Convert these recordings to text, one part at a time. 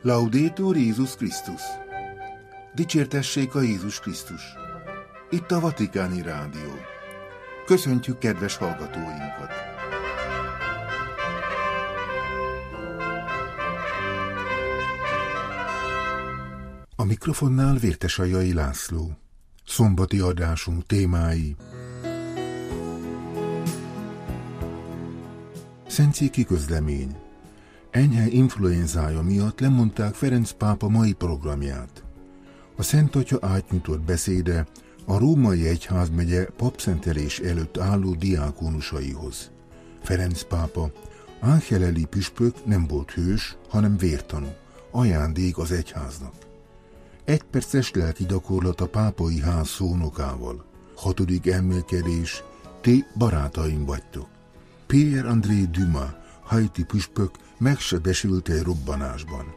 Laudetur Jézus Krisztus! Dicsértessék a Jézus Krisztus! Itt a Vatikáni Rádió. Köszöntjük kedves hallgatóinkat! A mikrofonnál Vértesajai László. Szombati adásunk témái: Szentszéki közlemény. Enyhe influenzája miatt lemondták Ferenc pápa mai programját. A Szent Atya átnyújtott beszéde a római egyházmegye papszentelés előtt álló diákónusaihoz. Ferenc pápa, Angeleli püspök nem volt hős, hanem vértanú, ajándék az egyháznak. Egyperces lelki gyakorlat a pápai ház szónokával. 6. emelkedés: ti barátaim vagytok. Pierre-André Dumas, haiti püspök megsebesült egy robbanásban.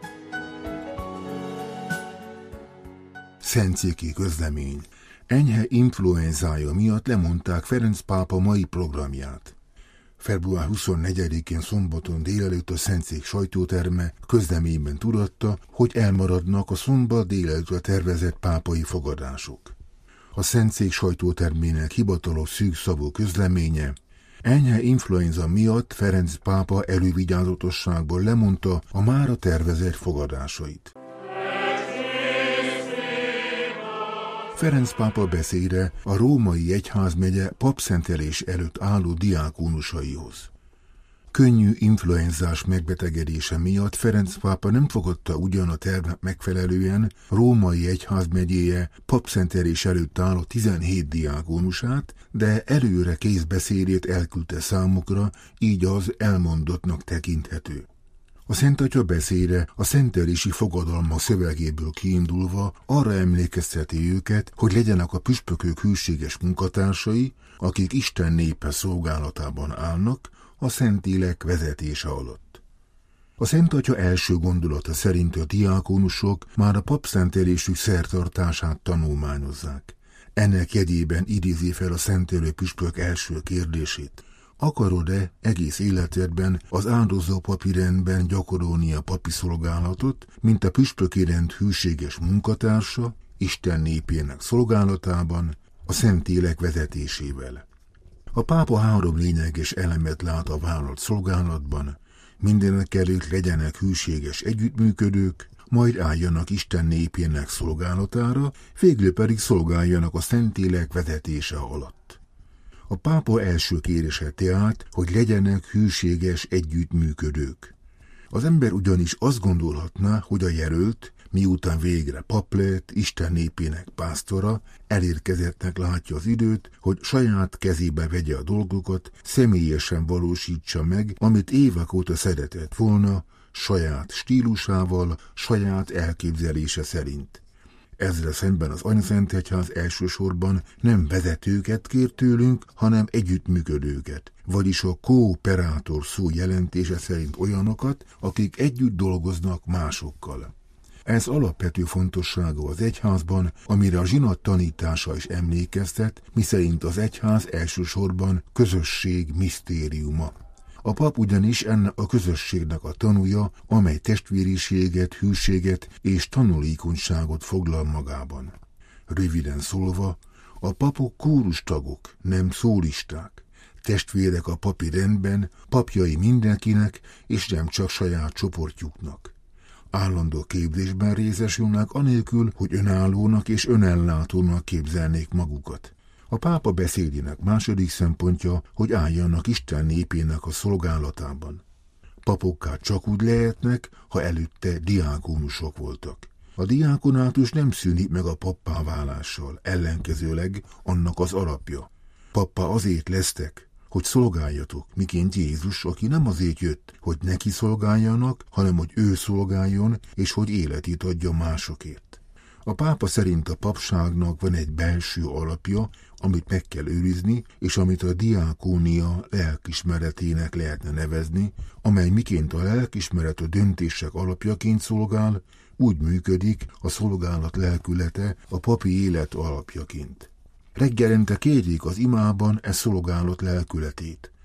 Szentszéki közlemény. Enyhe influenzája miatt lemondták Ferenc pápa mai programját. Február 24-én szombaton délelőtt a Szentszék sajtóterme közleményben tudatta, hogy elmaradnak a szombat délelőttre tervezett pápai fogadások. A Szentszék sajtótermének hivatalos szűkszavú közleménye: enyhe influenza miatt Ferenc pápa elővigyázatosságból lemondta a mára tervezett fogadásait. Ferenc pápa beszéde a római egyházmegye papszentelés előtt álló diákónusaihoz. Könnyű influenzás megbetegedése miatt Ferenc pápa nem fogadta ugyan a tervnek megfelelően római egyházmegyéje papszentelés előtt álló 17 diákónusát, de előre kész beszédét elküldte számukra, így az elmondottnak tekinthető. A Szent Atya beszéde a szentelési fogadalmak szövegéből kiindulva arra emlékezteti őket, hogy legyenek a püspökök hűséges munkatársai, akik Isten népe szolgálatában állnak, a Szentlélek vezetése alatt. A Szent Atya első gondolata szerint a diákónusok már a papszentelésük szertartását tanulmányozzák. Ennek jegyében idézi fel a szentelő püspök első kérdését: akarod-e egész életedben az áldozó papi rendben gyakorolni a papi szolgálatot, mint a püspöki rend hűséges munkatársa, Isten népének szolgálatában, a Szentlélek vezetésével? A pápa 3 lényeges elemet lát a vállalt szolgálatban: mindenekelőtt legyenek hűséges együttműködők, majd álljanak Isten népének szolgálatára, végül pedig szolgáljanak a Szentlélek vezetése alatt. A pápa első kérése tehát, hogy legyenek hűséges együttműködők. Az ember ugyanis azt gondolhatná, hogy a jelölt, miután végre pap lett, Isten népének pásztora, elérkezettnek látja az időt, hogy saját kezébe vegye a dolgokat, személyesen valósítsa meg, amit évek óta szeretett volna, saját stílusával, saját elképzelése szerint. Ezzel szemben az Anyaszentegyház elsősorban nem vezetőket kér tőlünk, hanem együttműködőket, vagyis a kooperátor szó jelentése szerint olyanokat, akik együtt dolgoznak másokkal. Ez alapvető fontossága az egyházban, amire a zsinat tanítása is emlékeztet, miszerint az egyház elsősorban közösség misztériuma. A pap ugyanis ennek a közösségnek a tanúja, amely testvériséget, hűséget és tanulékonyságot foglal magában. Röviden szólva, a papok kórustagok, nem szólisták, testvérek a papi rendben, papjai mindenkinek, és nem csak saját csoportjuknak. Állandó képzésben részesülnek anélkül, hogy önállónak és önellátónak képzelnék magukat. A pápa beszédének második szempontja, hogy álljanak Isten népének a szolgálatában. Papokká csak úgy lehetnek, ha előtte diákónusok voltak. A diákonátus nem szűnik meg a pappá válással, ellenkezőleg annak az alapja. Pappá azért lesztek, hogy szolgáljatok, miként Jézus, aki nem azért jött, hogy neki szolgáljanak, hanem hogy ő szolgáljon, és hogy életét adja másokért. A pápa szerint a papságnak van egy belső alapja, amit meg kell őrizni, és amit a diákónia lelkismeretének lehetne nevezni, amely miként a lelkismeret a döntések alapjaként szolgál, úgy működik a szolgálat lelkülete a papi élet alapjaként. Reggelente kérjék az imában szolgálat lelkületét.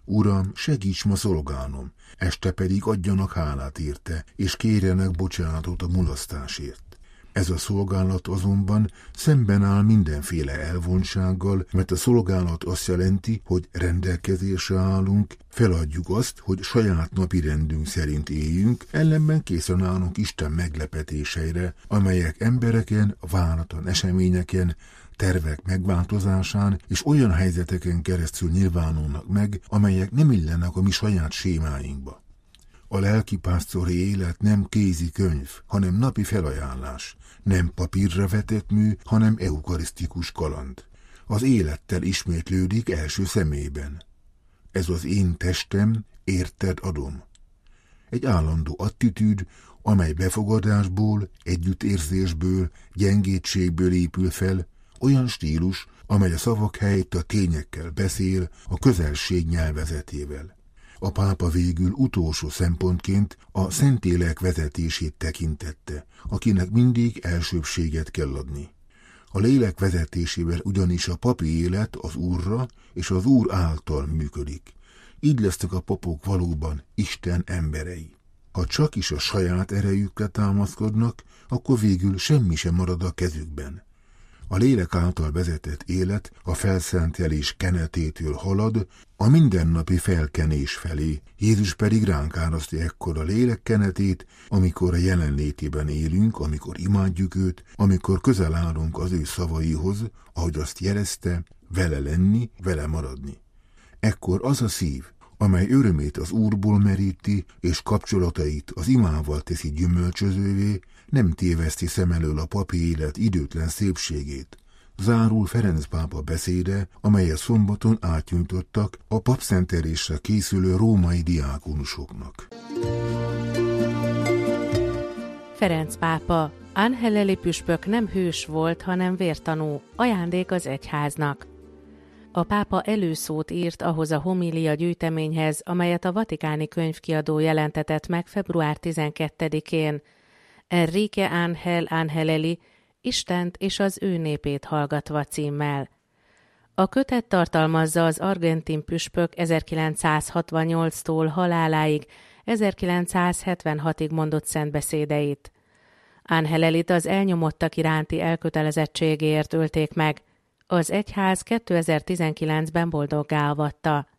Uram, segíts ma szolgálnom, este pedig adjanak hálát érte, és kérjenek bocsánatot a mulasztásért. Ez a szolgálat azonban szemben áll mindenféle elvonsággal, mert a szolgálat azt jelenti, hogy rendelkezésre állunk, feladjuk azt, hogy saját napi rendünk szerint éljünk, ellenben készen állunk Isten meglepetéseire, amelyek embereken, váratlan eseményeken, tervek megváltozásán és olyan helyzeteken keresztül nyilvánulnak meg, amelyek nem illenek a mi saját sémáinkba. A lelkipásztori élet nem kézi könyv, hanem napi felajánlás, nem papírra vetett mű, hanem eukarisztikus kaland. Az élettel ismétlődik első személyben. Ez az én testem, érted adom. Egy állandó attitűd, amely befogadásból, együttérzésből, gyengétségből épül fel, olyan stílus, amely a szavak helyett a tényekkel beszél, a közelség nyelvezetével. A pápa végül utolsó szempontként a Szentlélek vezetését tekintette, akinek mindig elsőbbséget kell adni. A lélek vezetésével ugyanis a papi élet az Úrra és az Úr által működik. Így lesznek a papok valóban Isten emberei. Ha csak is a saját erejükre támaszkodnak, akkor végül semmi sem marad a kezükben. A lélek által vezetett élet a felszentelés kenetétől halad a mindennapi felkenés felé, Jézus pedig ránk árasztja ekkor a lélek kenetét, amikor a jelenlétében élünk, amikor imádjuk őt, amikor közel állunk az ő szavaihoz, ahogy azt jelezte, vele lenni, vele maradni. Ekkor az a szív, amely örömét az Úrból meríti, és kapcsolatait az imával teszi gyümölcsözővé, nem téveszti szem elől a papi élet időtlen szépségét. Zárul Ferenc pápa beszéde, amelyet szombaton átnyújtottak a papszentelésre készülő római diákonusoknak. Ferenc pápa, Anheleli püspök nem hős volt, hanem vértanú, ajándék az egyháznak. A pápa előszót írt ahhoz a homília gyűjteményhez, amelyet a Vatikáni Könyvkiadó jelentetett meg február 12-én. Enrique Ángel Anheleli, Istent és az ő népét hallgatva címmel. A kötet tartalmazza az argentin püspök 1968-tól haláláig, 1976-ig mondott szentbeszédeit. Ánhelelit az elnyomottak iránti elkötelezettségéért ölték meg. Az egyház 2019-ben boldoggá avatta.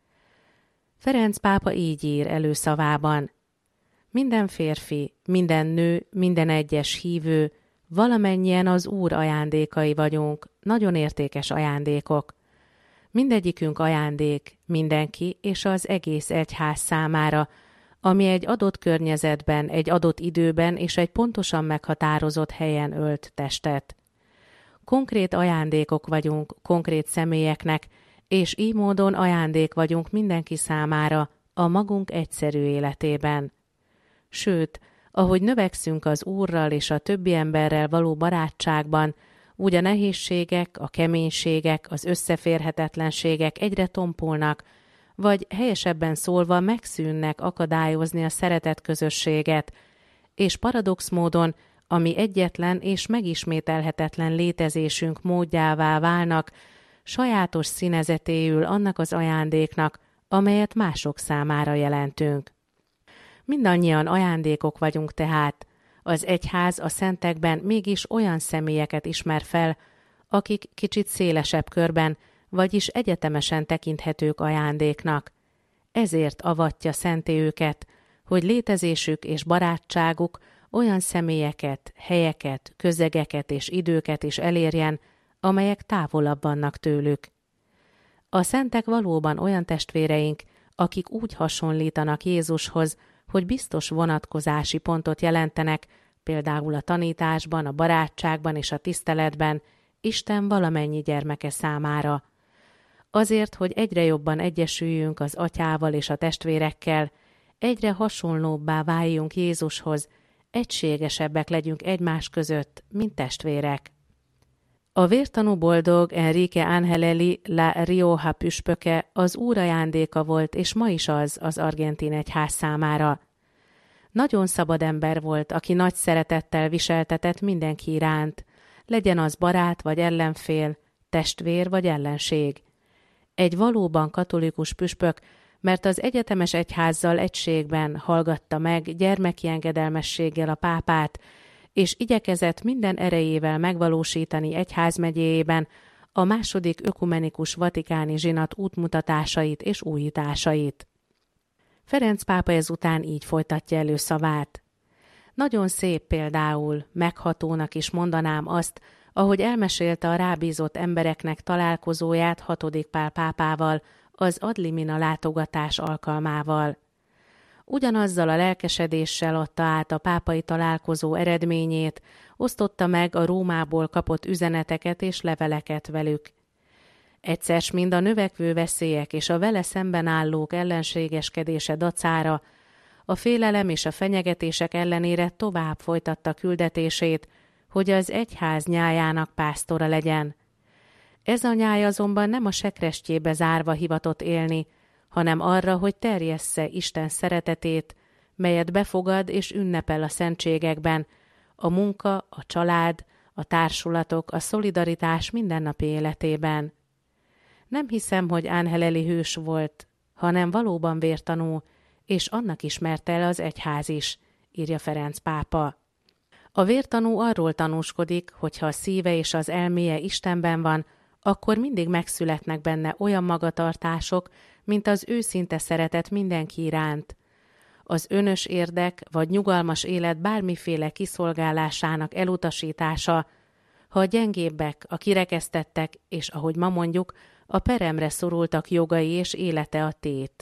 Ferenc pápa így ír előszavában: minden férfi, minden nő, minden egyes hívő, valamennyien az Úr ajándékai vagyunk, nagyon értékes ajándékok. Mindegyikünk ajándék, mindenki és az egész egyház számára, ami egy adott környezetben, egy adott időben és egy pontosan meghatározott helyen ölt testet. Konkrét ajándékok vagyunk konkrét személyeknek, és így módon ajándék vagyunk mindenki számára a magunk egyszerű életében. Sőt, ahogy növekszünk az Úrral és a többi emberrel való barátságban, úgy a nehézségek, a keménységek, az összeférhetetlenségek egyre tompulnak, vagy helyesebben szólva megszűnnek akadályozni a szeretet közösséget, és paradox módon, ami egyetlen és megismételhetetlen létezésünk módjává válnak, sajátos színezetéül annak az ajándéknak, amelyet mások számára jelentünk. Mindannyian ajándékok vagyunk tehát, az egyház a szentekben mégis olyan személyeket ismer fel, akik kicsit szélesebb körben, vagyis egyetemesen tekinthetők ajándéknak. Ezért avatja szenté őket, hogy létezésük és barátságuk olyan személyeket, helyeket, közegeket és időket is elérjen, amelyek távolabb vannak tőlük. A szentek valóban olyan testvéreink, akik úgy hasonlítanak Jézushoz, hogy biztos vonatkozási pontot jelentenek, például a tanításban, a barátságban és a tiszteletben, Isten valamennyi gyermeke számára. Azért, hogy egyre jobban egyesüljünk az atyával és a testvérekkel, egyre hasonlóbbá váljunk Jézushoz, egységesebbek legyünk egymás között, mint testvérek. A vértanú boldog Enrique Angelelli La Rioja püspöke az Úr ajándéka volt, és ma is az argentin egyház számára. Nagyon szabad ember volt, aki nagy szeretettel viseltetett mindenki iránt, legyen az barát vagy ellenfél, testvér vagy ellenség. Egy valóban katolikus püspök mert az egyetemes egyházzal egységben hallgatta meg gyermeki engedelmességgel a pápát, és igyekezett minden erejével megvalósítani egyházmegyéjében a második ökumenikus vatikáni zsinat útmutatásait és újításait. Ferenc pápa ezután így folytatja elő szavát. Nagyon szép például, meghatónak is mondanám azt, ahogy elmesélte a rábízott embereknek találkozóját 6. Pál pápával, az Ad Limina látogatás alkalmával. Ugyanazzal a lelkesedéssel adta át a pápai találkozó eredményét, osztotta meg a Rómából kapott üzeneteket és leveleket velük. Egyszer mind a növekvő veszélyek és a vele szemben állók ellenségeskedése dacára, a félelem és a fenyegetések ellenére tovább folytatta küldetését, hogy az egyház nyájának pásztora legyen. Ez a nyáj azonban nem a sekrestjébe zárva hivatott élni, hanem arra, hogy terjessze Isten szeretetét, melyet befogad és ünnepel a szentségekben, a munka, a család, a társulatok, a szolidaritás mindennapi életében. Nem hiszem, hogy Angelelli hős volt, hanem valóban vértanú, és annak ismerte el az egyház is, írja Ferenc pápa. A vértanú arról tanúskodik, hogy ha a szíve és az elméje Istenben van, akkor mindig megszületnek benne olyan magatartások, mint az őszinte szeretet mindenki iránt. Az önös érdek vagy nyugalmas élet bármiféle kiszolgálásának elutasítása, ha a gyengébbek, a kirekesztettek, és ahogy ma mondjuk, a peremre szorultak jogai és élete a tét.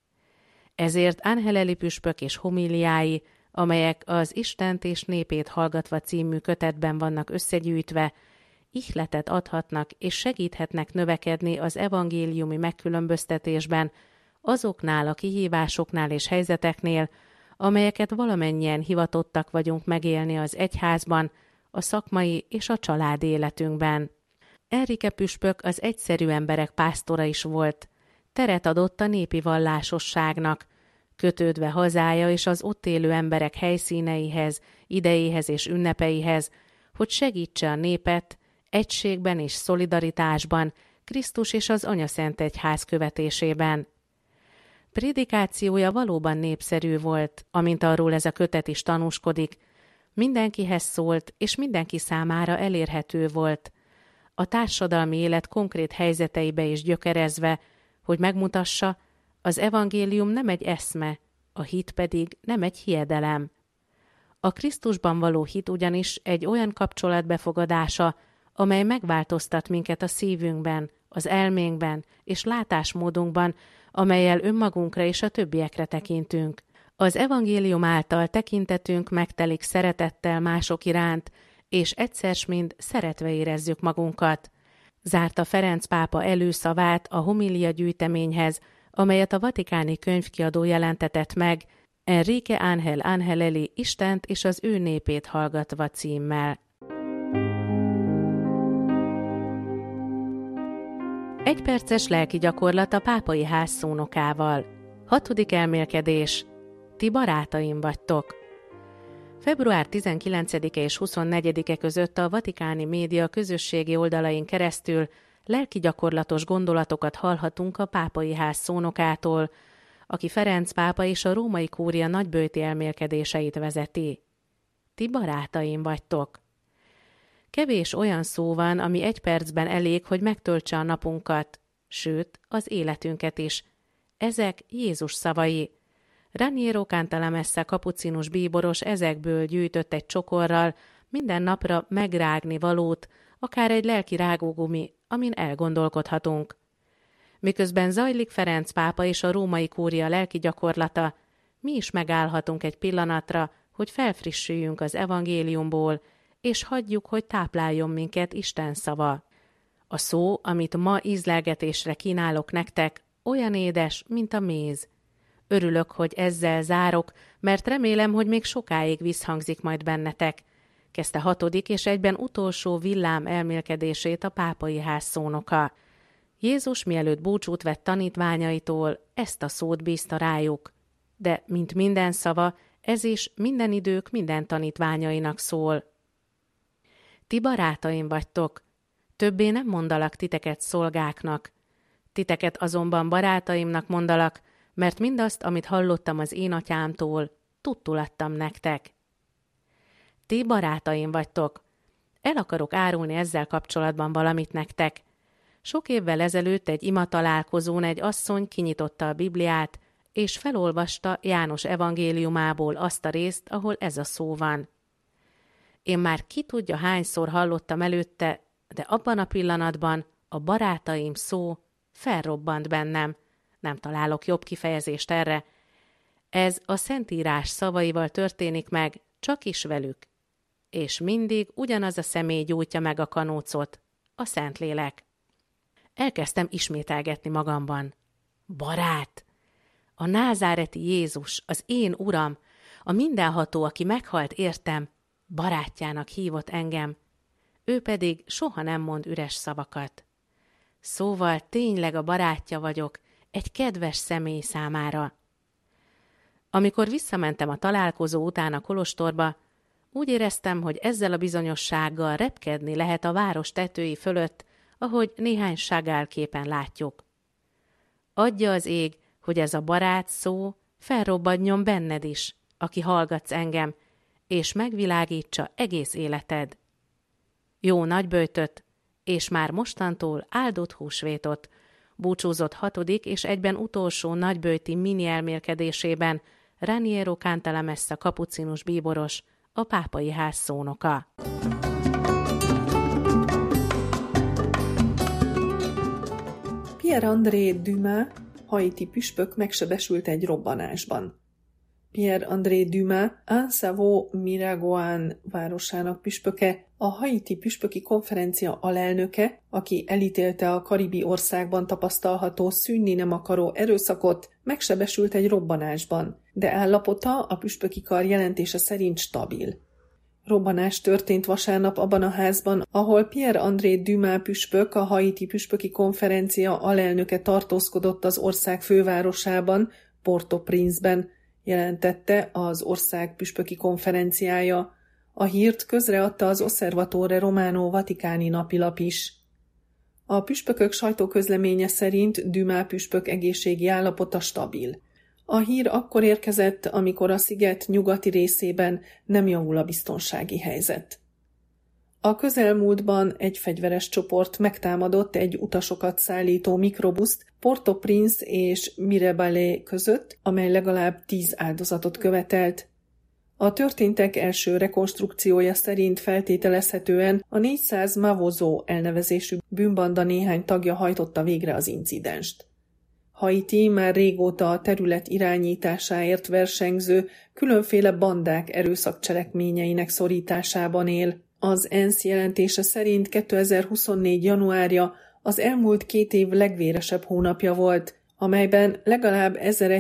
Ezért Angelelli püspök és homíliái, amelyek az Istent és népét hallgatva című kötetben vannak összegyűjtve, ihletet adhatnak és segíthetnek növekedni az evangéliumi megkülönböztetésben azoknál a kihívásoknál és helyzeteknél, amelyeket valamennyien hivatottak vagyunk megélni az egyházban, a szakmai és a családi életünkben. Enrique püspök az egyszerű emberek pásztora is volt, teret adott a népi vallásosságnak, kötődve hazája és az ott élő emberek helyszíneihez, idejéhez és ünnepeihez, hogy segítse a népet egységben és szolidaritásban, Krisztus és az Anyaszent Egyház követésében. Prédikációja valóban népszerű volt, amint arról ez a kötet is tanúskodik, mindenkihez szólt és mindenki számára elérhető volt. A társadalmi élet konkrét helyzeteibe is gyökerezve, hogy megmutassa, az evangélium nem egy eszme, a hit pedig nem egy hiedelem. A Krisztusban való hit ugyanis egy olyan kapcsolat befogadása, amely megváltoztat minket a szívünkben, az elménkben és látásmódunkban, amellyel önmagunkra és a többiekre tekintünk. Az evangélium által tekintetünk megtelik szeretettel mások iránt, és egyszer-mind szeretve érezzük magunkat. Zárta Ferenc pápa előszavát a homilia gyűjteményhez, amelyet a vatikáni könyvkiadó jelentetett meg, Enrique Ángel Angelelli Istent és az ő népét hallgatva címmel. Egyperces lelki gyakorlat a pápai ház szónokával. 6. elmélkedés. Ti barátaim vagytok. Február 19-e és 24-e között a vatikáni média közösségi oldalain keresztül lelki gyakorlatos gondolatokat hallhatunk a pápai ház szónokától, aki Ferenc pápa és a római kúria nagyböjti elmélkedéseit vezeti. Ti barátaim vagytok. Kevés olyan szó van, ami 1 percben elég, hogy megtöltse a napunkat, sőt, az életünket is. Ezek Jézus szavai. Raniero Cantalamessa kapucinus bíboros ezekből gyűjtött egy csokorral minden napra megrágni valót, akár egy lelki rágógumi, amin elgondolkodhatunk. Miközben zajlik Ferenc pápa és a római kúria lelki gyakorlata, mi is megállhatunk egy pillanatra, hogy felfrissüljünk az evangéliumból, és hagyjuk, hogy tápláljon minket Isten szava. A szó, amit ma ízlelgetésre kínálok nektek, olyan édes, mint a méz. Örülök, hogy ezzel zárok, mert remélem, hogy még sokáig visszhangzik majd bennetek, kezdte 6. és egyben utolsó villám elmélkedését a pápai ház szónoka. Jézus mielőtt búcsút vett tanítványaitól, ezt a szót bízta rájuk. De, mint minden szava, ez is minden idők minden tanítványainak szól. Ti barátaim vagytok, többé nem mondalak titeket szolgáknak. Titeket azonban barátaimnak mondalak, mert mindazt, amit hallottam az én atyámtól, tudtul adtam nektek. Ti barátaim vagytok. El akarok árulni ezzel kapcsolatban valamit nektek. Sok évvel ezelőtt egy imatalálkozón egy asszony kinyitotta a Bibliát, és felolvasta János evangéliumából azt a részt, ahol ez a szó van. Én már ki tudja hányszor hallottam előtte, de abban a pillanatban a barátaim szó felrobbant bennem. Nem találok jobb kifejezést erre. Ez a Szentírás szavaival történik meg, csak is velük. És mindig ugyanaz a személy gyújtja meg a kanócot, a Szentlélek. Elkezdtem ismételgetni magamban. Barát! A názáreti Jézus, az én Uram, a mindenható, aki meghalt értem, barátjának hívott engem. Ő pedig soha nem mond üres szavakat. Szóval tényleg a barátja vagyok, egy kedves személy számára. Amikor visszamentem a találkozó után a kolostorba, úgy éreztem, hogy ezzel a bizonyossággal repkedni lehet a város tetői fölött, ahogy néhány Chagall képen látjuk. Adja az ég, hogy ez a barát szó felrobbadjon benned is, aki hallgatsz engem, és megvilágítsa egész életed. Jó nagyböjtöt, és már mostantól áldott húsvétot, búcsúzott 6. és egyben utolsó nagyböjti mini elmélkedésében Raniero Cantalamessa kapucinus bíboros, a pápai ház szónoka. Pierre-André Dumas, haiti püspök megsebesült egy robbanásban. Pierre-André Dumas, Ansavo-Miragoán városának püspöke, a haiti püspöki konferencia alelnöke, aki elítélte a karibi országban tapasztalható szűnni nem akaró erőszakot, megsebesült egy robbanásban, de állapota a püspöki kar jelentése szerint stabil. Robbanás történt vasárnap abban a házban, ahol Pierre-André Dumas püspök, a haiti püspöki konferencia alelnöke tartózkodott az ország fővárosában, Port-au-Prince-ben, jelentette az ország püspöki konferenciája. A hírt közreadta az Osservatore Romano vatikáni napilap is. A püspökök sajtóközleménye szerint Dumas püspök egészségi állapota stabil. A hír akkor érkezett, amikor a sziget nyugati részében nem javul a biztonsági helyzet. A közelmúltban egy fegyveres csoport megtámadott egy utasokat szállító mikrobuszt Port-au-Prince és Mirebalais között, amely legalább 10 áldozatot követelt. A történtek első rekonstrukciója szerint feltételezhetően a 400 Mavozo elnevezésű bűnbanda néhány tagja hajtotta végre az incidenst. Haiti már régóta a terület irányításáért versengző különféle bandák erőszakcselekményeinek szorításában él. Az ENSZ jelentése szerint 2024. januárja az elmúlt 2 év legvéresebb hónapja volt, amelyben legalább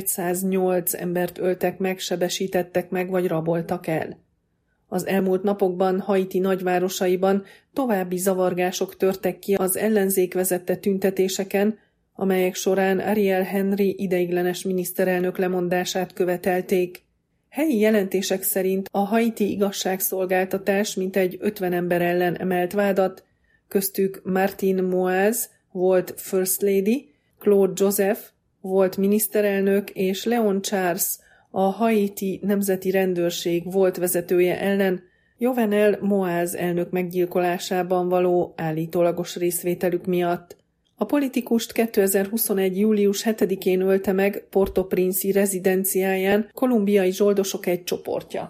1108 embert öltek meg, sebesítettek meg vagy raboltak el. Az elmúlt napokban Haiti nagyvárosaiban további zavargások törtek ki az ellenzék vezette tüntetéseken, amelyek során Ariel Henry ideiglenes miniszterelnök lemondását követelték. Helyi jelentések szerint a haiti igazságszolgáltatás mintegy 50 ember ellen emelt vádat, köztük Martine Moise volt First Lady, Claude Joseph volt miniszterelnök és Leon Charles, a Haiti Nemzeti Rendőrség volt vezetője ellen Jovenel Moise elnök meggyilkolásában való állítólagos részvételük miatt. A politikust 2021. július 7-én ölte meg Port-au-Prince-i rezidenciáján kolumbiai zsoldosok egy csoportja.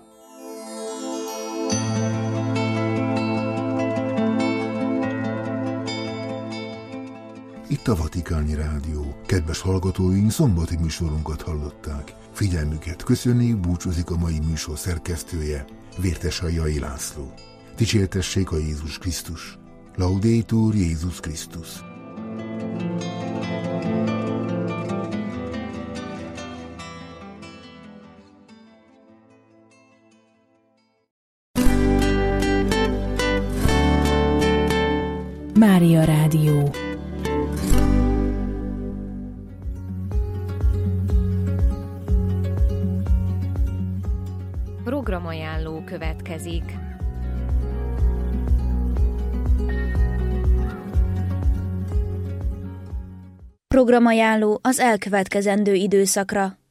Itt a Vatikáni Rádió. Kedves hallgatóink, szombati műsorunkat hallották. Figyelmüket köszönjük, búcsúzik a mai műsor szerkesztője, Vértesai László. Dicsértessék a Jézus Krisztus. Laudetur Jézus Krisztus. Mária Rádió. Programajánló következik. Programajánló az elkövetkezendő időszakra.